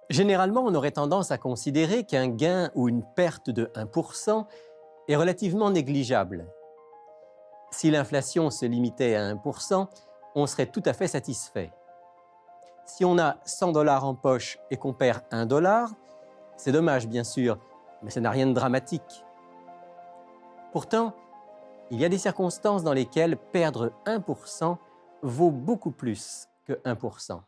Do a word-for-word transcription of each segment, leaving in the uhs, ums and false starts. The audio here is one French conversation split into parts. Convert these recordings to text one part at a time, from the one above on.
Généralement, on aurait tendance à considérer qu'un gain ou une perte de un pour cent est relativement négligeable. Si l'inflation se limitait à un pour cent, on serait tout à fait satisfait. Si on a cent dollars en poche et qu'on perd un dollar, c'est dommage bien sûr, mais ça n'a rien de dramatique. Pourtant, il y a des circonstances dans lesquelles perdre un pour cent vaut beaucoup plus que un pour cent.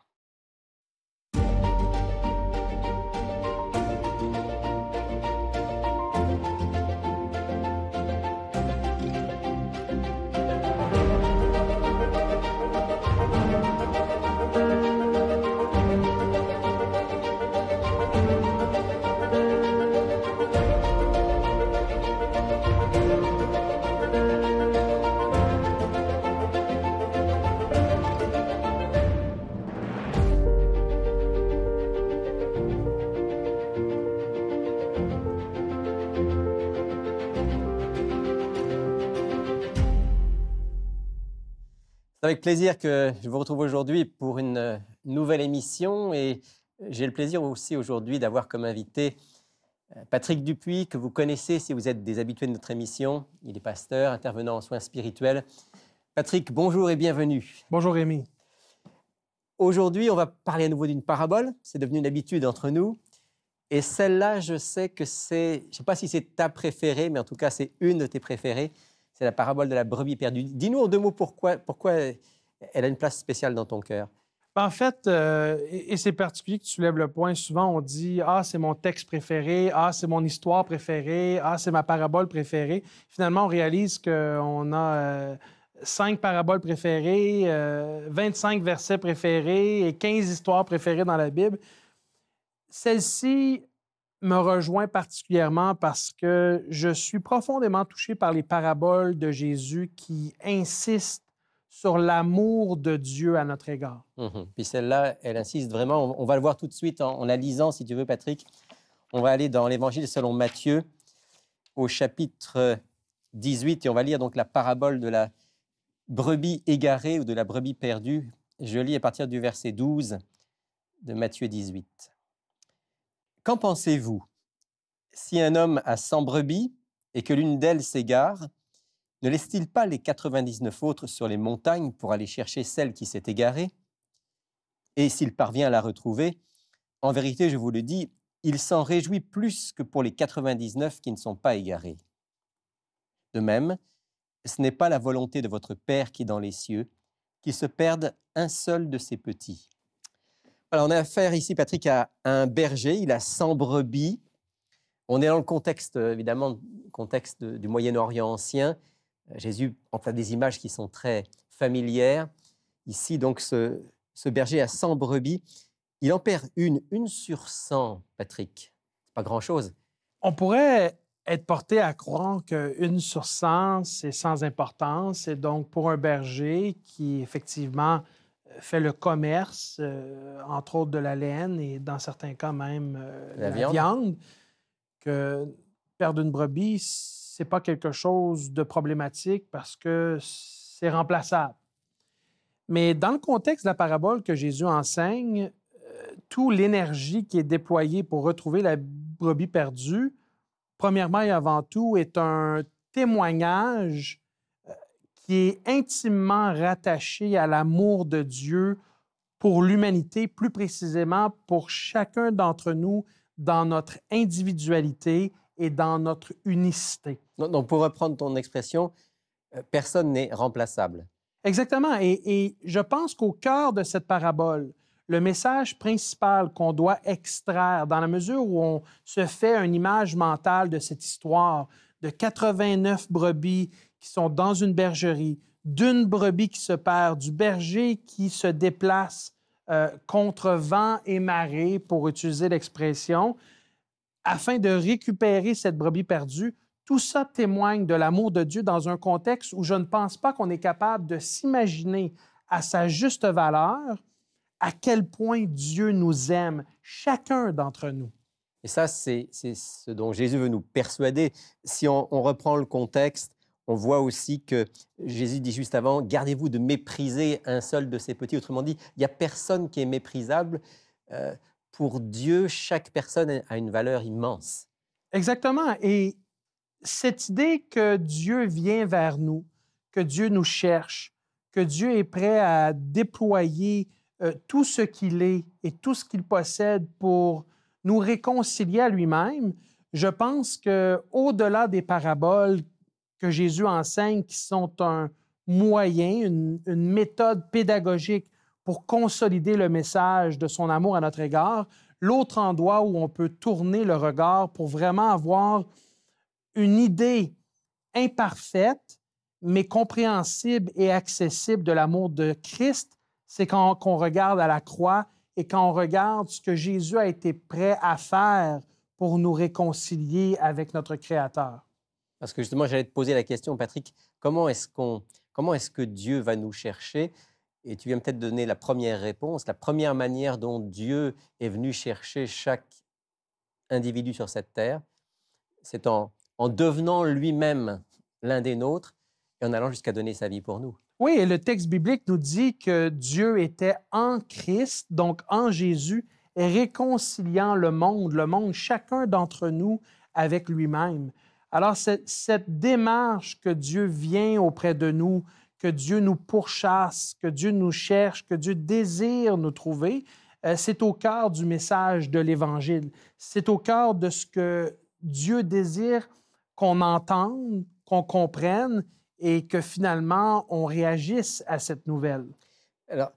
C'est avec plaisir que je vous retrouve aujourd'hui pour une nouvelle émission et j'ai le plaisir aussi aujourd'hui d'avoir comme invité Patrick Dupuis, que vous connaissez si vous êtes des habitués de notre émission. Il est pasteur, intervenant en soins spirituels. Patrick, bonjour et bienvenue. Bonjour Rémi. Aujourd'hui, on va parler à nouveau d'une parabole. C'est devenu une habitude entre nous. Et celle-là, je sais que c'est, je ne sais pas si c'est ta préférée, mais en tout cas, c'est une de tes préférées. C'est la parabole de la brebis perdue. Dis-nous en deux mots pourquoi, pourquoi elle a une place spéciale dans ton cœur. En fait, euh, et, et c'est particulier que tu soulèves le point, souvent on dit « Ah, c'est mon texte préféré, ah, c'est mon histoire préférée, ah, c'est ma parabole préférée ». Finalement, on réalise qu'on a euh, cinq paraboles préférées, euh, vingt-cinq versets préférés et quinze histoires préférées dans la Bible. Celle-ci me rejoint particulièrement parce que je suis profondément touché par les paraboles de Jésus qui insistent sur l'amour de Dieu à notre égard. Mmh. Puis celle-là, elle insiste vraiment. On, on va le voir tout de suite en, en la lisant, si tu veux, Patrick. On va aller dans l'Évangile selon Matthieu, au chapitre dix-huit, et on va lire donc la parabole de la brebis égarée ou de la brebis perdue. Je lis à partir du verset douze de Matthieu dix-huit. Qu'en pensez-vous? Si un homme a cent brebis et que l'une d'elles s'égare, ne laisse-t-il pas les quatre-vingt-dix-neuf autres sur les montagnes pour aller chercher celle qui s'est égarée? Et s'il parvient à la retrouver, en vérité, je vous le dis, il s'en réjouit plus que pour les quatre-vingt-dix-neuf qui ne sont pas égarés. De même, ce n'est pas la volonté de votre Père qui est dans les cieux, qu'il se perde un seul de ses petits. Alors, on a affaire ici, Patrick, à un berger. Il a cent brebis. On est dans le contexte, évidemment, contexte du Moyen-Orient ancien. Jésus emploie des images qui sont très familières. Ici, donc, ce, ce berger a cent brebis. Il en perd une, une sur cent, Patrick. C'est pas grand-chose. On pourrait être porté à croire qu'une sur cent, c'est sans importance. Et donc, pour un berger qui, effectivement, fait le commerce, euh, entre autres de la laine et dans certains cas même euh, La la viande. viande, que perdre une brebis, c'est pas quelque chose de problématique parce que c'est remplaçable. Mais dans le contexte de la parabole que Jésus enseigne, euh, toute l'énergie qui est déployée pour retrouver la brebis perdue, premièrement et avant tout, est un témoignage qui est intimement rattaché à l'amour de Dieu pour l'humanité, plus précisément pour chacun d'entre nous dans notre individualité et dans notre unicité. Donc, pour reprendre ton expression, personne n'est remplaçable. Exactement. Et, et je pense qu'au cœur de cette parabole, le message principal qu'on doit extraire, dans la mesure où on se fait une image mentale de cette histoire de quatre-vingt-neuf brebis qui sont dans une bergerie, d'une brebis qui se perd, du berger qui se déplace euh, contre vent et marée, pour utiliser l'expression, afin de récupérer cette brebis perdue, tout ça témoigne de l'amour de Dieu dans un contexte où je ne pense pas qu'on est capable de s'imaginer à sa juste valeur à quel point Dieu nous aime, chacun d'entre nous. Et ça, c'est, c'est ce dont Jésus veut nous persuader. Si on, on reprend le contexte, on voit aussi que Jésus dit juste avant, « Gardez-vous de mépriser un seul de ces petits ». Autrement dit, il n'y a personne qui est méprisable. Euh, pour Dieu, chaque personne a une valeur immense. Exactement. Et cette idée que Dieu vient vers nous, que Dieu nous cherche, que Dieu est prêt à déployer euh, tout ce qu'il est et tout ce qu'il possède pour nous réconcilier à lui-même, je pense qu'au-delà des paraboles que Jésus enseigne, qui sont un moyen, une, une méthode pédagogique pour consolider le message de son amour à notre égard, l'autre endroit où on peut tourner le regard pour vraiment avoir une idée imparfaite, mais compréhensible et accessible de l'amour de Christ, c'est quand on regarde à la croix et quand on regarde ce que Jésus a été prêt à faire pour nous réconcilier avec notre Créateur. Parce que justement, j'allais te poser la question, Patrick, comment est-ce qu'on, comment est-ce que Dieu va nous chercher? Et tu viens peut-être donner la première réponse. La première manière dont Dieu est venu chercher chaque individu sur cette terre, c'est en, en devenant lui-même l'un des nôtres et en allant jusqu'à donner sa vie pour nous. Oui, et le texte biblique nous dit que Dieu était en Christ, donc en Jésus, réconciliant le monde, le monde, chacun d'entre nous avec lui-même. Alors, cette, cette démarche que Dieu vient auprès de nous, que Dieu nous pourchasse, que Dieu nous cherche, que Dieu désire nous trouver, euh, c'est au cœur du message de l'Évangile. C'est au cœur de ce que Dieu désire qu'on entende, qu'on comprenne et que finalement, on réagisse à cette nouvelle. Alors,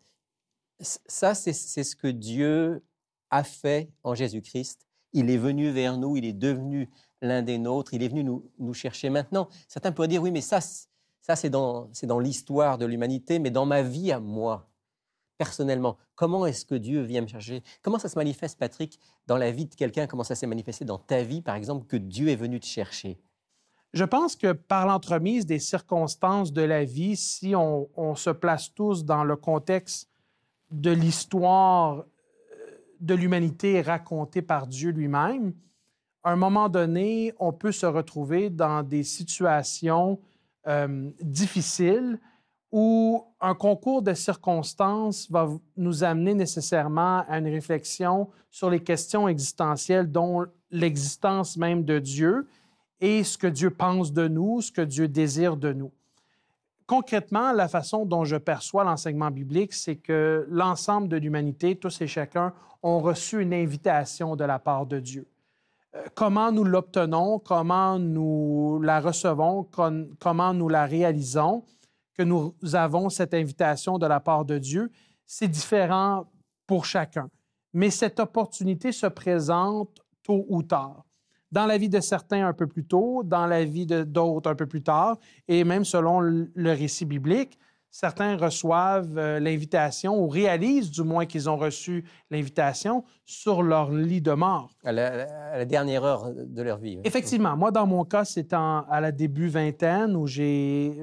ça, c'est, c'est ce que Dieu a fait en Jésus-Christ. Il est venu vers nous, il est devenu l'un des nôtres, il est venu nous, nous chercher. Maintenant, certains pourraient dire, oui, mais ça, ça c'est dans, c'est dans l'histoire de l'humanité, mais dans ma vie à moi, personnellement, comment est-ce que Dieu vient me chercher? Comment ça se manifeste, Patrick, dans la vie de quelqu'un? Comment ça s'est manifesté dans ta vie, par exemple, que Dieu est venu te chercher? Je pense que par l'entremise des circonstances de la vie, si on, on se place tous dans le contexte de l'histoire de l'humanité racontée par Dieu lui-même, à un moment donné, on peut se retrouver dans des situations euh, difficiles où un concours de circonstances va nous amener nécessairement à une réflexion sur les questions existentielles, dont l'existence même de Dieu et ce que Dieu pense de nous, ce que Dieu désire de nous. Concrètement, la façon dont je perçois l'enseignement biblique, c'est que l'ensemble de l'humanité, tous et chacun, ont reçu une invitation de la part de Dieu. Euh, comment nous l'obtenons, comment nous la recevons, com- comment nous la réalisons, que nous avons cette invitation de la part de Dieu, c'est différent pour chacun. Mais cette opportunité se présente tôt ou tard. Dans la vie de certains un peu plus tôt, dans la vie de d'autres un peu plus tard, et même selon le récit biblique, certains reçoivent euh, l'invitation ou réalisent du moins qu'ils ont reçu l'invitation sur leur lit de mort. À la, à la dernière heure de leur vie. Oui. Effectivement. Moi, dans mon cas, c'est en, à la début vingtaine où j'ai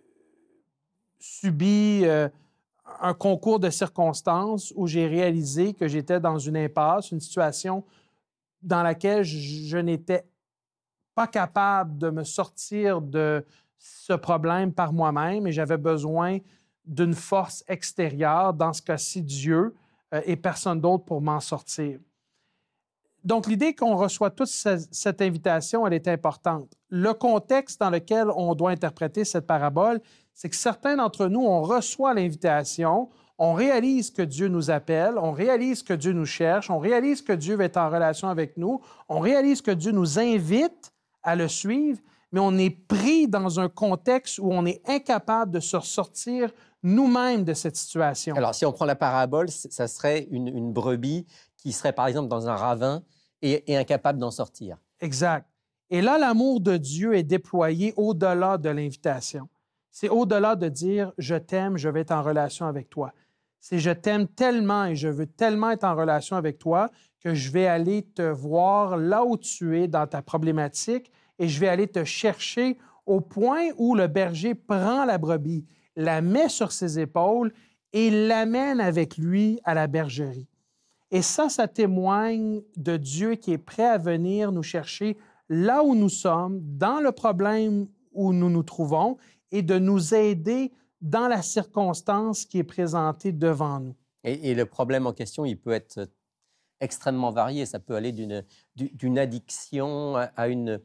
subi euh, un concours de circonstances où j'ai réalisé que j'étais dans une impasse, une situation dans laquelle je, je n'étais pas capable de me sortir de ce problème par moi-même et j'avais besoin d'une force extérieure, dans ce cas-ci Dieu, euh, et personne d'autre pour m'en sortir. Donc, l'idée qu'on reçoit toute cette invitation, elle est importante. Le contexte dans lequel on doit interpréter cette parabole, c'est que certains d'entre nous, on reçoit l'invitation, on réalise que Dieu nous appelle, on réalise que Dieu nous cherche, on réalise que Dieu est en relation avec nous, on réalise que Dieu nous invite à le suivre, mais on est pris dans un contexte où on est incapable de se sortir nous-mêmes de cette situation. Alors, si on prend la parabole, ça serait une, une brebis qui serait, par exemple, dans un ravin et, et incapable d'en sortir. Exact. Et là, l'amour de Dieu est déployé au-delà de l'invitation. C'est au-delà de dire « je t'aime, je vais être en relation avec toi ». C'est « je t'aime tellement et je veux tellement être en relation avec toi que je vais aller te voir là où tu es dans ta problématique et je vais aller te chercher au point où le berger prend la brebis, la met sur ses épaules et l'amène avec lui à la bergerie. » Et ça, ça témoigne de Dieu qui est prêt à venir nous chercher là où nous sommes, dans le problème où nous nous trouvons et de nous aider dans la circonstance qui est présentée devant nous. Et, et le problème en question, il peut être extrêmement variées. Ça peut aller d'une, du- d'une addiction à à une,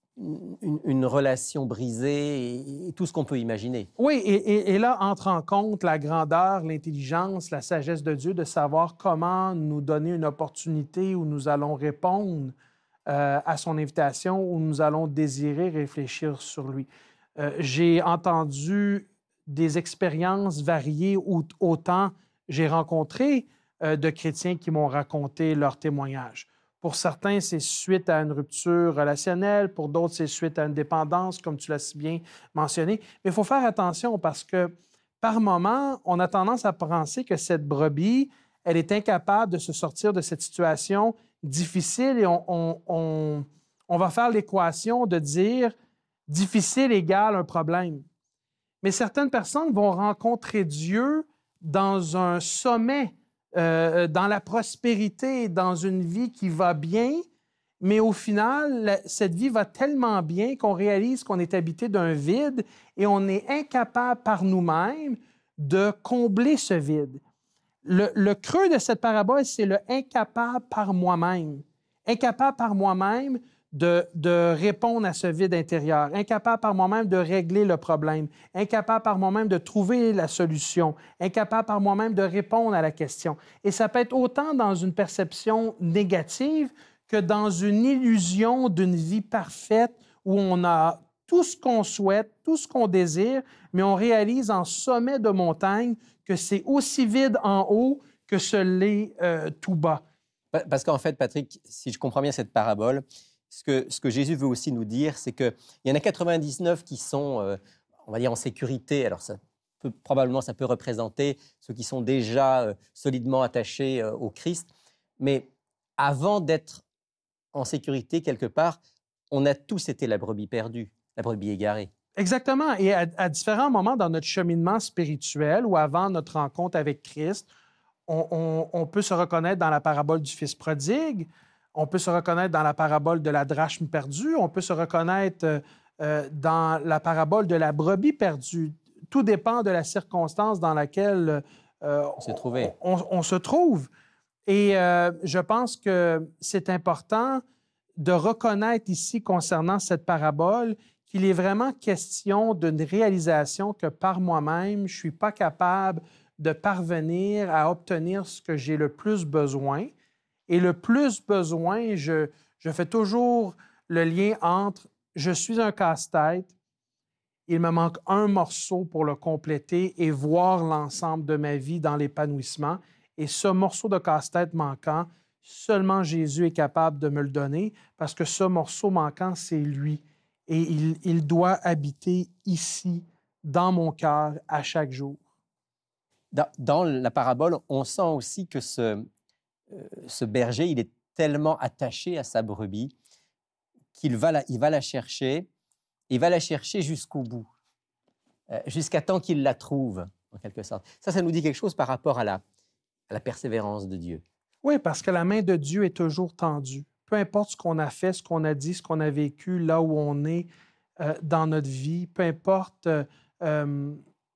une, une relation brisée et, et tout ce qu'on peut imaginer. Oui, et, et- et là entre en compte la grandeur, l'intelligence, la sagesse de Dieu de savoir comment nous donner une opportunité où nous allons répondre euh, à son invitation, où nous allons désirer réfléchir sur lui. Euh, j'ai entendu des expériences variées où autant j'ai rencontré euh, de chrétiens qui m'ont raconté leur témoignage. Pour certains, c'est suite à une rupture relationnelle, pour d'autres, c'est suite à une dépendance, comme tu l'as si bien mentionné. Mais il faut faire attention parce que par moment, on a tendance à penser que cette brebis, elle est incapable de se sortir de cette situation difficile et on, on- on- on va faire l'équation de dire difficile égale un problème. Mais certaines personnes vont rencontrer Dieu dans un sommet, euh, dans la prospérité, dans une vie qui va bien, mais au final, la- cette vie va tellement bien qu'on réalise qu'on est habité d'un vide et on est incapable par nous-mêmes de combler ce vide. Le, le creux de cette parabole, c'est le incapable par moi-même. Incapable par moi-même de, de répondre à ce vide intérieur. Incapable par moi-même de régler le problème. Incapable par moi-même de trouver la solution. Incapable par moi-même de répondre à la question. Et ça peut être autant dans une perception négative que dans une illusion d'une vie parfaite où on a tout ce qu'on souhaite, tout ce qu'on désire, mais on réalise en sommet de montagne que c'est aussi vide en haut que ce l'est euh, tout bas. Pa- Parce qu'en fait, Patrick, si je comprends bien cette parabole, ce que, ce que Jésus veut aussi nous dire, c'est qu'il y en a quatre-vingt-dix-neuf qui sont, euh, on va dire, en sécurité. Alors, ça peut, probablement, ça peut représenter ceux qui sont déjà euh, solidement attachés euh, au Christ. Mais avant d'être en sécurité quelque part, on a tous été la brebis perdue, la brebis égarée. Exactement. Et à, à différents moments dans notre cheminement spirituel ou avant notre rencontre avec Christ, on, on- on peut se reconnaître dans la parabole du Fils prodigue, on peut se reconnaître dans la parabole de la drachme perdue, on peut se reconnaître euh, euh, dans la parabole de la brebis perdue. Tout dépend de la circonstance dans laquelle euh, On s'est trouvé. on, on- on se trouve. Et euh, je pense que c'est important de reconnaître ici, concernant cette parabole, qu'il est vraiment question d'une réalisation que par moi-même, je ne suis pas capable de parvenir à obtenir ce que j'ai le plus besoin. Et le plus besoin, je, je fais toujours le lien entre je suis un casse-tête, il me manque un morceau pour le compléter et voir l'ensemble de ma vie dans l'épanouissement. Et ce morceau de casse-tête manquant, seulement Jésus est capable de me le donner parce que ce morceau manquant, c'est lui. Et il, il doit habiter ici, dans mon cœur, à chaque jour. Dans, dans la parabole, on sent aussi que ce, euh, ce berger, il est tellement attaché à sa brebis qu'il va la, il va la chercher, il va la chercher jusqu'au bout, euh, jusqu'à temps qu'il la trouve, en quelque sorte. Ça, ça nous dit quelque chose par rapport à la, à la persévérance de Dieu. Oui, parce que la main de Dieu est toujours tendue. Peu importe ce qu'on a fait, ce qu'on a dit, ce qu'on a vécu, là où on est euh, dans notre vie, peu importe. euh, euh,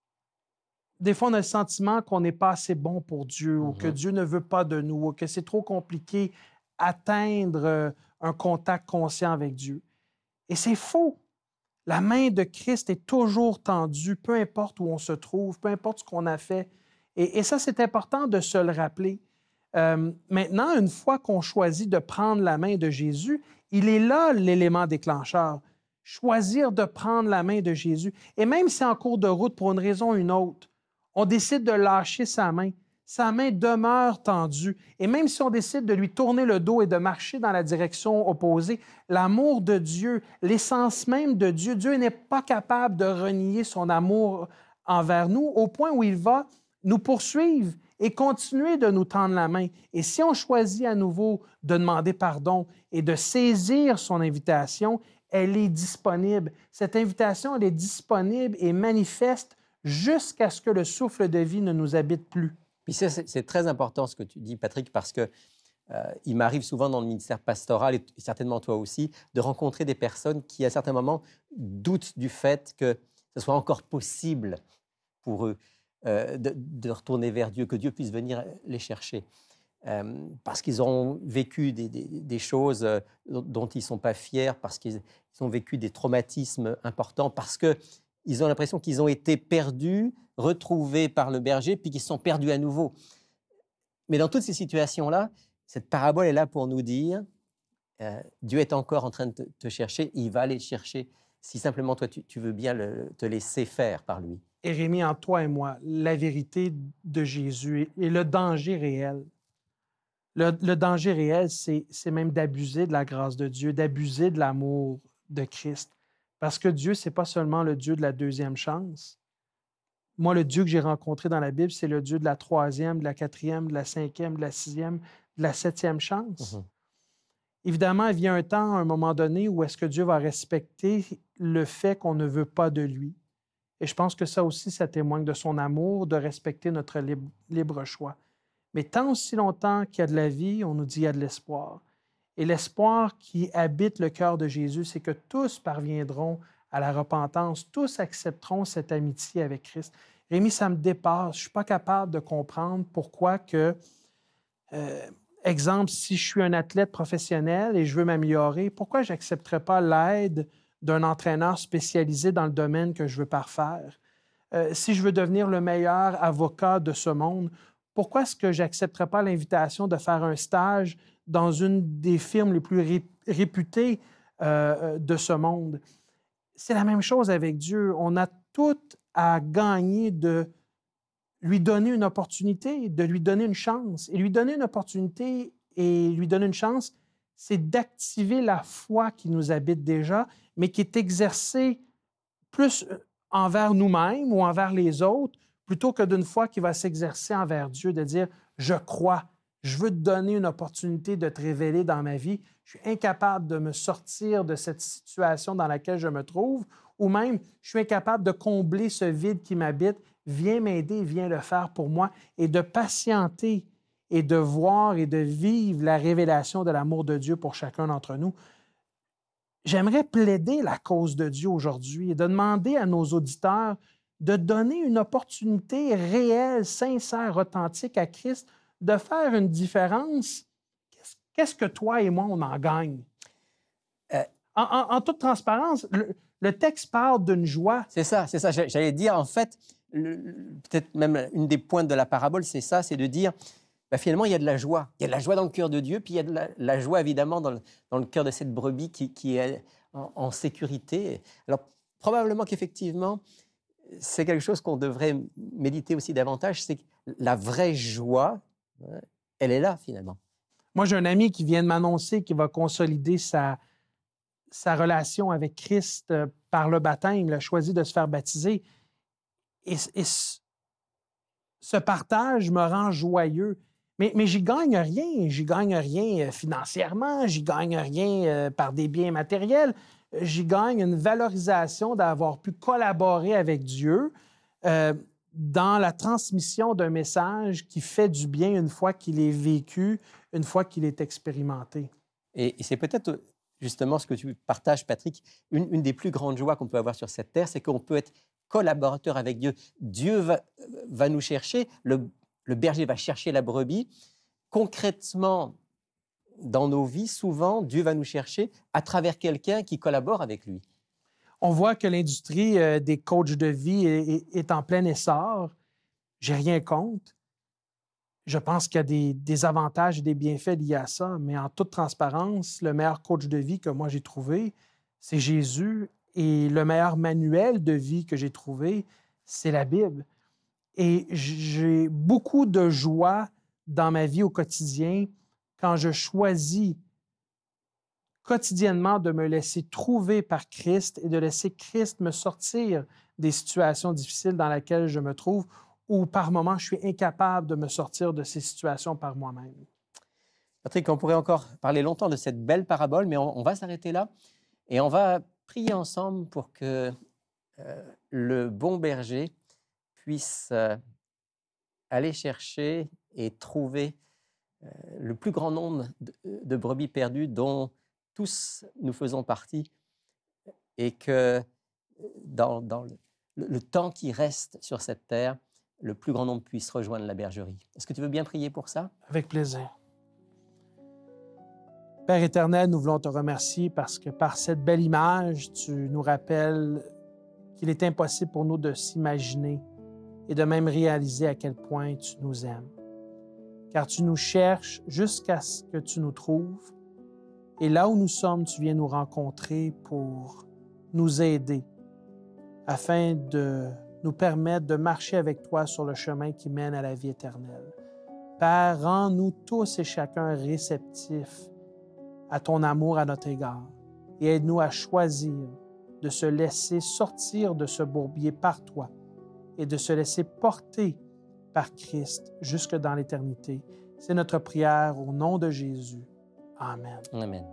des fois, on a le sentiment qu'on n'est pas assez bon pour Dieu ou que Mhm. Dieu ne veut pas de nous ou que c'est trop compliqué atteindre euh, un contact conscient avec Dieu. Et c'est faux. La main de Christ est toujours tendue, peu importe où on se trouve, peu importe ce qu'on a fait. Et, et ça, c'est important de se le rappeler. Euh, maintenant, une fois qu'on choisit de prendre la main de Jésus, il est là l'élément déclencheur. Choisir de prendre la main de Jésus. Et même si en cours de route, pour une raison ou une autre, on décide de lâcher sa main, sa main demeure tendue. Et même si on décide de lui tourner le dos et de marcher dans la direction opposée, l'amour de Dieu, l'essence même de Dieu, Dieu n'est pas capable de renier son amour envers nous au point où il va nous poursuivre et continuer de nous tendre la main. Et si on choisit à nouveau de demander pardon et de saisir son invitation, elle est disponible. Cette invitation, elle est disponible et manifeste jusqu'à ce que le souffle de vie ne nous habite plus. Puis ça, c'est c'est très important ce que tu dis, Patrick, parce que euh, il m'arrive souvent dans le ministère pastoral, et certainement toi aussi, de rencontrer des personnes qui, à certains moments, doutent du fait que ce soit encore possible pour eux euh, de, de retourner vers Dieu, que Dieu puisse venir les chercher. euh, parce qu'ils ont vécu des, des- des choses euh, dont ils ne sont pas fiers, parce qu'ils ils ont vécu des traumatismes importants, parce qu'ils ont l'impression qu'ils ont été perdus, retrouvés par le berger, puis qu'ils sont perdus à nouveau. Mais dans toutes ces situations-là, cette parabole est là pour nous dire, euh, Dieu est encore en train de te, te chercher, il va aller te chercher, si simplement toi, tu, tu veux bien le- te laisser faire par lui. Et Rémi, en toi et moi, la vérité de Jésus et le danger réel. Le, le danger réel, c'est c'est même d'abuser de la grâce de Dieu, d'abuser de l'amour de Christ. Parce que Dieu, c'est pas seulement le Dieu de la deuxième chance. Moi, le Dieu que j'ai rencontré dans la Bible, c'est le Dieu de la troisième, de la quatrième, de la cinquième, de la sixième, de la septième chance. Mhm. Évidemment, il vient un temps, à un moment donné, où est-ce que Dieu va respecter le fait qu'on ne veut pas de lui. Et je pense que ça aussi, ça témoigne de son amour, de respecter notre libre, libre choix. Mais tant aussi longtemps qu'il y a de la vie, on nous dit qu'il y a de l'espoir. Et l'espoir qui habite le cœur de Jésus, c'est que tous parviendront à la repentance, tous accepteront cette amitié avec Christ. Rémi, ça me dépasse. Je ne suis pas capable de comprendre pourquoi que, euh, exemple, si je suis un athlète professionnel et je veux m'améliorer, pourquoi je n'accepterais pas l'aide d'un entraîneur spécialisé dans le domaine que je veux parfaire? Euh, si je veux devenir le meilleur avocat de ce monde, pourquoi est-ce que je n'accepterais pas l'invitation de faire un stage dans une des firmes les plus ré- réputées euh, de ce monde? C'est la même chose avec Dieu. On a tout à gagner de lui donner une opportunité, de lui donner une chance. Et lui donner une opportunité et lui donner une chance, c'est d'activer la foi qui nous habite déjà, mais qui est exercée plus envers nous-mêmes ou envers les autres, plutôt que d'une foi qui va s'exercer envers Dieu, de dire, je crois, je veux te donner une opportunité de te révéler dans ma vie, je suis incapable de me sortir de cette situation dans laquelle je me trouve, ou même, je suis incapable de combler ce vide qui m'habite, viens m'aider, viens le faire pour moi, et de patienter et de voir et de vivre la révélation de l'amour de Dieu pour chacun d'entre nous. J'aimerais plaider la cause de Dieu aujourd'hui et de demander à nos auditeurs de donner une opportunité réelle, sincère, authentique à Christ, de faire une différence. Qu'est-ce, qu'est-ce que toi et moi, on en gagne? Euh, En, en- en toute transparence, le, le texte parle d'une joie. C'est ça, c'est ça. J'allais dire, en fait, le- le- peut-être même une des pointes de la parabole, c'est ça, c'est de dire, bah, finalement, il y a de la joie. Il y a de la joie dans le cœur de Dieu, puis il y a de la, la joie, évidemment, dans le, dans le cœur de cette brebis qui, qui est en, en sécurité. Alors, probablement qu'effectivement, c'est quelque chose qu'on devrait méditer aussi davantage, c'est que la vraie joie, hein, elle est là, finalement. Moi, j'ai un ami qui vient de m'annoncer qu'il va consolider sa, sa relation avec Christ euh, par le baptême. Il a choisi de se faire baptiser. Et, et ce partage me rend joyeux. Mais, mais j'y gagne rien. J'y gagne rien euh, financièrement, j'y gagne rien euh, par des biens matériels. J'y gagne une valorisation d'avoir pu collaborer avec Dieu euh, dans la transmission d'un message qui fait du bien une fois qu'il est vécu, une fois qu'il est expérimenté. Et, et c'est peut-être justement ce que tu partages, Patrick, une, une des plus grandes joies qu'on peut avoir sur cette terre, c'est qu'on peut être collaborateur avec Dieu. Dieu va, va nous chercher, le, le berger va chercher la brebis. Concrètement, dans nos vies, souvent, Dieu va nous chercher à travers quelqu'un qui collabore avec lui. On voit que l'industrie euh, des coachs de vie est, est- est en plein essor. J'ai rien contre. Je pense qu'il y a des, des avantages et des bienfaits liés à ça, mais en toute transparence, le meilleur coach de vie que moi j'ai trouvé, c'est Jésus, et le meilleur manuel de vie que j'ai trouvé, c'est la Bible. Et j'ai beaucoup de joie dans ma vie au quotidien quand je choisis quotidiennement de me laisser trouver par Christ et de laisser Christ me sortir des situations difficiles dans lesquelles je me trouve, ou par moments, je suis incapable de me sortir de ces situations par moi-même. Patrick, on pourrait encore parler longtemps de cette belle parabole, mais on, on va s'arrêter là et on va prier ensemble pour que euh, le bon berger puisse euh, aller chercher et trouver euh, le plus grand nombre de, de brebis perdues dont tous nous faisons partie, et que dans, dans le, le temps qui reste sur cette terre, le plus grand nombre puisse rejoindre la bergerie. Est-ce que tu veux bien prier pour ça? Avec plaisir. Père éternel, nous voulons te remercier parce que par cette belle image, tu nous rappelles qu'il est impossible pour nous de s'imaginer et de même réaliser à quel point tu nous aimes. Car tu nous cherches jusqu'à ce que tu nous trouves. Et là où nous sommes, tu viens nous rencontrer pour nous aider afin de nous permettre de marcher avec toi sur le chemin qui mène à la vie éternelle. Père, rends-nous tous et chacun réceptifs à ton amour à notre égard et aide-nous à choisir de se laisser sortir de ce bourbier par toi et de se laisser porter par Christ jusque dans l'éternité. C'est notre prière au nom de Jésus. Amen. Amen.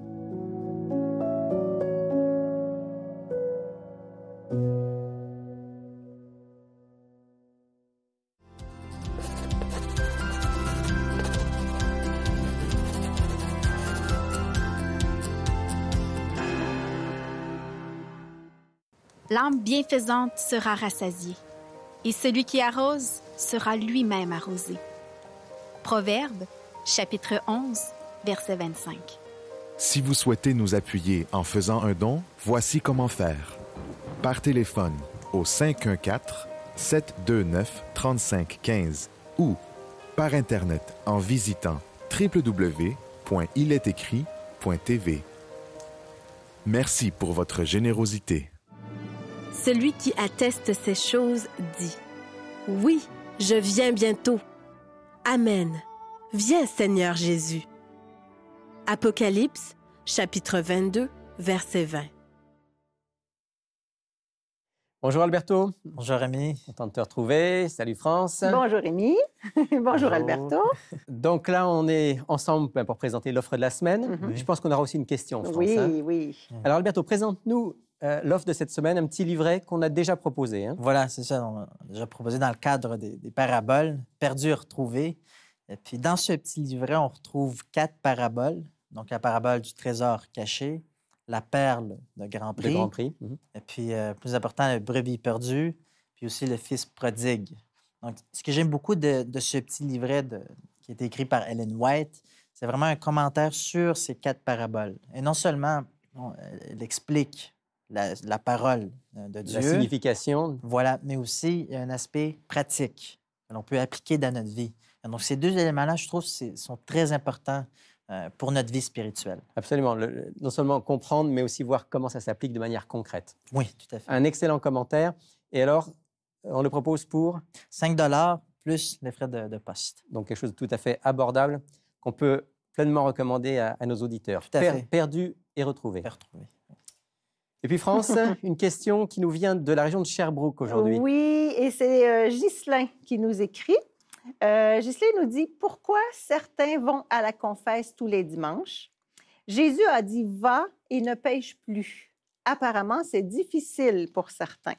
L'âme bienfaisante sera rassasiée, et celui qui arrose sera lui-même arrosé. Proverbe, chapitre onze, verset vingt-cinq. Si vous souhaitez nous appuyer en faisant un don, voici comment faire. Par téléphone au cinq un quatre, sept deux neuf, trois cinq un cinq ou par Internet en visitant w w w point il est écrit point t v. Merci pour votre générosité. Celui qui atteste ces choses dit : oui, je viens bientôt. Amen. Viens, Seigneur Jésus. Apocalypse, chapitre vingt-deux, verset vingt. Bonjour Alberto. Bonjour Rémi. Content de te retrouver. Salut France. Bonjour Rémi. Bonjour, Bonjour Alberto. Donc là, on est ensemble pour présenter l'offre de la semaine. Mm-hmm. Je pense qu'on aura aussi une question, France. Oui, hein? oui. Alors Alberto, présente-nous euh, l'offre de cette semaine, un petit livret qu'on a déjà proposé. Hein? Voilà, c'est ça. On a déjà proposé dans le cadre des, des paraboles, perdues et retrouvées. Et puis dans ce petit livret, on retrouve quatre paraboles. Donc la parabole du trésor caché, la perle de Grand Prix. De Grand Prix. Mm-hmm. Et puis, euh, plus important, le brebis perdu, puis aussi le fils prodigue. Donc, ce que j'aime beaucoup de, de ce petit livret de, qui est écrit par Ellen White, c'est vraiment un commentaire sur ces quatre paraboles. Et non seulement, bon, elle explique la, la parole de Dieu. La signification. Voilà, mais aussi il y a un aspect pratique que l'on peut appliquer dans notre vie. Et donc, ces deux éléments-là, je trouve, sont très importants euh, pour notre vie spirituelle. Absolument. Le, le, non seulement comprendre, mais aussi voir comment ça s'applique de manière concrète. Oui, tout à fait. Un excellent commentaire. Et alors, on le propose pour cinq dollars plus les frais de, de poste. Donc, quelque chose de tout à fait abordable qu'on peut pleinement recommander à, à nos auditeurs. Tout à per, fait. Perdu et retrouvé. Et retrouvé. Et puis, France, une question qui nous vient de la région de Sherbrooke aujourd'hui. Oui, et c'est euh, Ghislain qui nous écrit. Euh, Ghislain nous dit « Pourquoi certains vont à la confesse tous les dimanches? Jésus a dit « Va et ne pêche plus ». Apparemment, c'est difficile pour certains.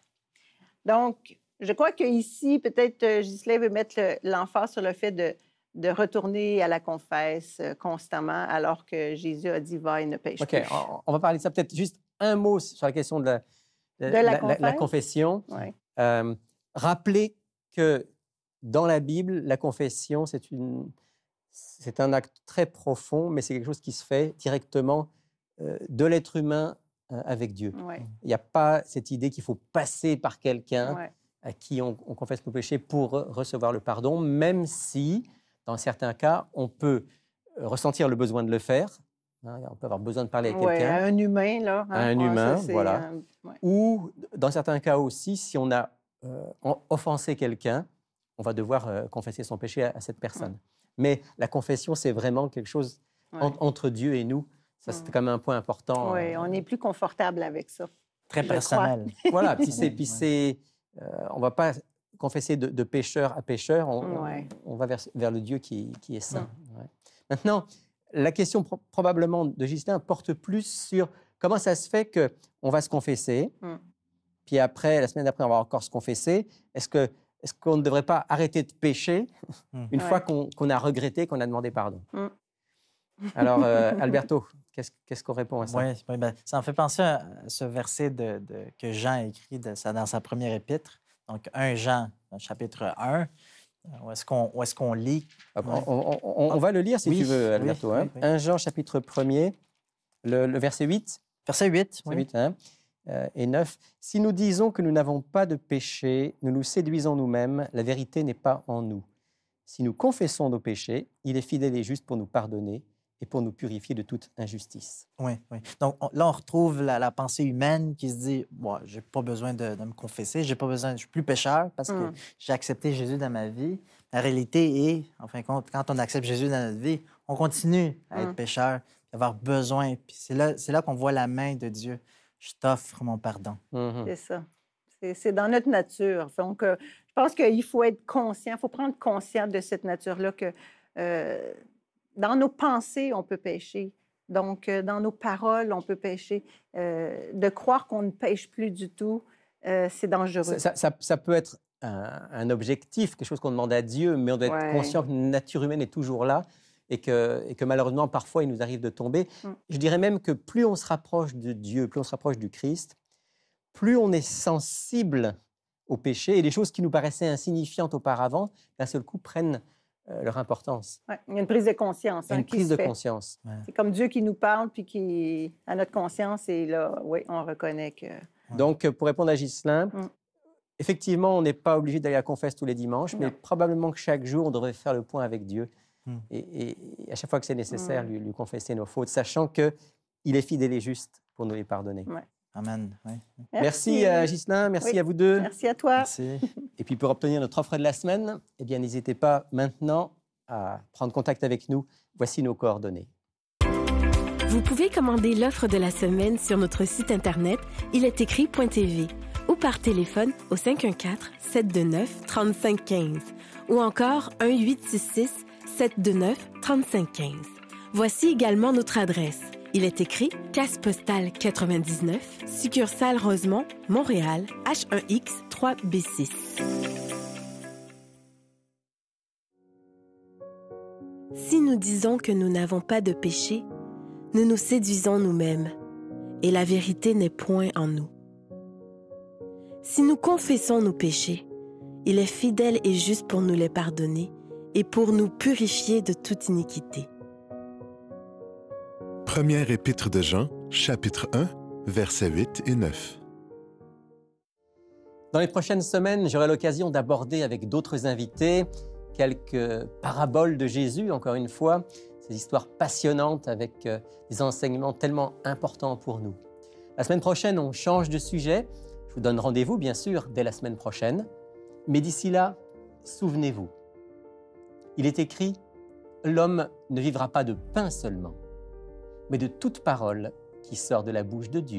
Donc, je crois qu'ici, peut-être euh, Ghislain veut mettre le, l'emphase sur le fait de, de retourner à la confesse euh, constamment, alors que Jésus a dit « Va et ne pêche okay, plus ». OK, on va parler de ça. Peut-être juste un mot sur la question de la, de la, la, la, la confession. Ouais. Euh, rappelez que dans la Bible, la confession, c'est, une, c'est un acte très profond, mais c'est quelque chose qui se fait directement euh, de l'être humain euh, avec Dieu. Ouais. Il n'y a pas cette idée qu'il faut passer par quelqu'un ouais. à qui on, on confesse nos péchés pour recevoir le pardon, même si, dans certains cas, on peut ressentir le besoin de le faire. Hein, on peut avoir besoin de parler à quelqu'un. Ouais, à un humain, là. Hein, à un ouais, humain, ça, voilà. Un, ouais. Ou, dans certains cas aussi, si on a euh, offensé quelqu'un, on va devoir euh, confesser son péché à, à cette personne. Ouais. Mais la confession, c'est vraiment quelque chose ouais. en, entre Dieu et nous. Ça, c'est ouais. quand même un point important. Oui, euh, on est plus confortable avec ça. Très personnel. Voilà, puis c'est... Puis c'est euh, on ne va pas confesser de, de pécheur à pécheur, on, ouais. on, on va vers, vers le Dieu qui, qui est saint. Ouais. Ouais. Maintenant, la question pro- probablement de Ghislain porte plus sur comment ça se fait qu'on va se confesser, mm. puis après, la semaine d'après, on va encore se confesser. Est-ce que Est-ce qu'on ne devrait pas arrêter de pécher mmh. une ouais. fois qu'on, qu'on a regretté, qu'on a demandé pardon? mmh. Alors, euh, Alberto, qu'est-ce, qu'est-ce qu'on répond à ça? Oui, oui ben, ça en fait penser à ce verset de, de, que Jean a écrit de, ça, dans sa première épître, Donc, un Jean, chapitre un, où est-ce qu'on, où est-ce qu'on lit? On, Ouais. on- on- on va le lire si Oui, tu veux, oui, Alberto. hein. oui, oui. un Jean, chapitre premier, le, le verset huit. Verset huit. C'est Oui. huit, hein, euh, et neuf. Si nous disons que nous n'avons pas de péché, nous nous séduisons nous-mêmes, la vérité n'est pas en nous. Si nous confessons nos péchés, il est fidèle et juste pour nous pardonner et pour nous purifier de toute injustice. Oui, oui. Donc on- là, on retrouve la, la pensée humaine qui se dit, bon, j'ai pas besoin de, de me confesser, j'ai pas besoin, je suis plus pécheur parce que Mm. j'ai accepté Jésus dans ma vie. La réalité est, en fin de compte, quand on accepte Jésus dans notre vie, on continue à être Mm. pécheur, à avoir besoin. Puis c'est là, c'est là qu'on voit la main de Dieu. Je t'offre mon pardon. Mhm. C'est ça. C'est c'est dans notre nature. Donc, euh, je pense qu'il faut être conscient, il faut prendre conscience de cette nature-là, que euh, dans nos pensées, on peut pécher. Donc, euh, dans nos paroles, on peut pécher. Euh, de croire qu'on ne pêche plus du tout, euh, c'est dangereux. Ça, ça- ça- ça peut être un, un objectif, quelque chose qu'on demande à Dieu, mais on doit être Ouais. conscient que notre nature humaine est toujours là et que, et que malheureusement, parfois, il nous arrive de tomber. Mm. Je dirais même que plus on se rapproche de Dieu, plus on se rapproche du Christ, plus on est sensible au péché et les choses qui nous paraissaient insignifiantes auparavant, d'un seul coup, prennent euh, leur importance. Ouais, il y a une prise de conscience. Il y a hein, une qui prise se de fait. conscience. C'est comme Dieu qui nous parle, puis qui a notre conscience, et là, oui, on reconnaît que... Donc, euh, pour répondre à Ghislain, Mm. effectivement, on n'est pas obligé d'aller à la confesse tous les dimanches, mais Non. probablement que chaque jour, on devrait faire le point avec Dieu Mm. et, et- et à chaque fois que c'est nécessaire, Mm. lui, lui confesser nos fautes, sachant qu'il est fidèle et juste pour nous les pardonner. Ouais. Amen. Oui. Merci, à Ghislain, merci Oui. à vous deux. Merci à toi. Merci. Et puis pour obtenir notre offre de la semaine, eh bien, n'hésitez pas maintenant à prendre contact avec nous. Voici nos coordonnées. Vous pouvez commander l'offre de la semaine sur notre site internet il est écrit point t v ou par téléphone au cinq un quatre, sept deux neuf, trois cinq un cinq ou encore un huit six six, sept deux neuf, trois cinq un cinq. Voici également notre adresse. Il est écrit Casse postale quatre-vingt-dix-neuf, succursale Rosemont, Montréal, H un X trois B six. Si nous disons que nous n'avons pas de péché, nous nous séduisons nous-mêmes, et la vérité n'est point en nous. Si nous confessons nos péchés, il est fidèle et juste pour nous les pardonner et pour nous purifier de toute iniquité. Première épître de Jean, chapitre un, versets huit et neuf. Dans les prochaines semaines, j'aurai l'occasion d'aborder avec d'autres invités quelques paraboles de Jésus, encore une fois, ces histoires passionnantes avec euh, des enseignements tellement importants pour nous. La semaine prochaine, on change de sujet. Je vous donne rendez-vous, bien sûr, dès la semaine prochaine. Mais d'ici là, souvenez-vous, il est écrit « L'homme ne vivra pas de pain seulement, mais de toute parole qui sort de la bouche de Dieu. »